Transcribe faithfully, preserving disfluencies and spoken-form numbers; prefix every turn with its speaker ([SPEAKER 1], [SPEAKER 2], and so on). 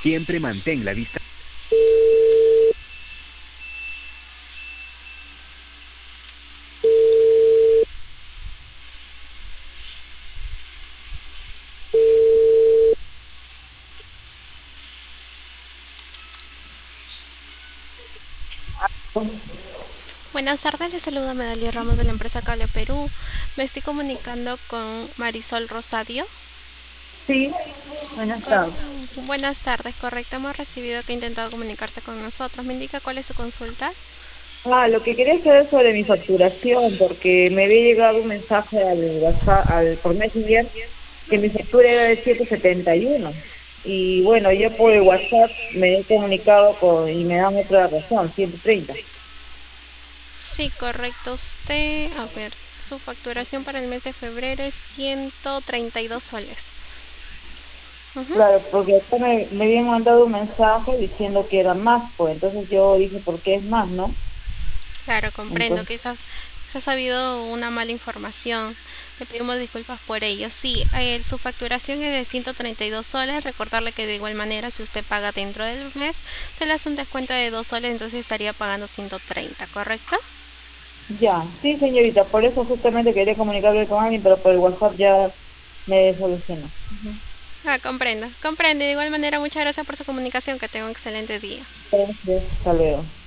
[SPEAKER 1] Siempre mantén la distancia.
[SPEAKER 2] Buenas tardes, les saluda Medalia Ramos de la empresa Cable Perú. Me estoy comunicando con Marisol Rosadio.
[SPEAKER 3] Sí, buenas
[SPEAKER 2] Cor-
[SPEAKER 3] tardes.
[SPEAKER 2] Buenas tardes, correcto. Hemos recibido que ha intentado comunicarse con nosotros. ¿Me indica cuál es su consulta?
[SPEAKER 3] Ah, lo que quería saber sobre mi facturación, porque me había llegado un mensaje al WhatsApp, al, por Messenger, que mi factura era de ciento setenta y uno. Y bueno, yo por el WhatsApp me he comunicado con, y me dan otra razón, ciento treinta.
[SPEAKER 2] Sí, correcto. Usted, a ver, su facturación para el mes de febrero es ciento treinta y dos soles. Ujú.
[SPEAKER 3] Claro, porque acá me, me habían mandado un mensaje diciendo que era más, pues entonces yo dije, ¿por qué es más, no?
[SPEAKER 2] Claro, comprendo.
[SPEAKER 3] Entonces,
[SPEAKER 2] Quizás, quizás ha habido una mala información. Le pedimos disculpas por ello. Sí, eh, su facturación es de ciento treinta y dos soles. Recordarle que de igual manera, si usted paga dentro del mes, se le hace un descuento de dos soles, entonces estaría pagando ciento treinta, ¿correcto?
[SPEAKER 3] ya, sí, señorita, por eso justamente quería comunicarme con alguien, pero por el WhatsApp ya me solucionó.
[SPEAKER 2] Ah, comprendo. Comprende. De igual manera, muchas gracias por su comunicación. Que tenga un excelente día.
[SPEAKER 3] Gracias, hasta luego.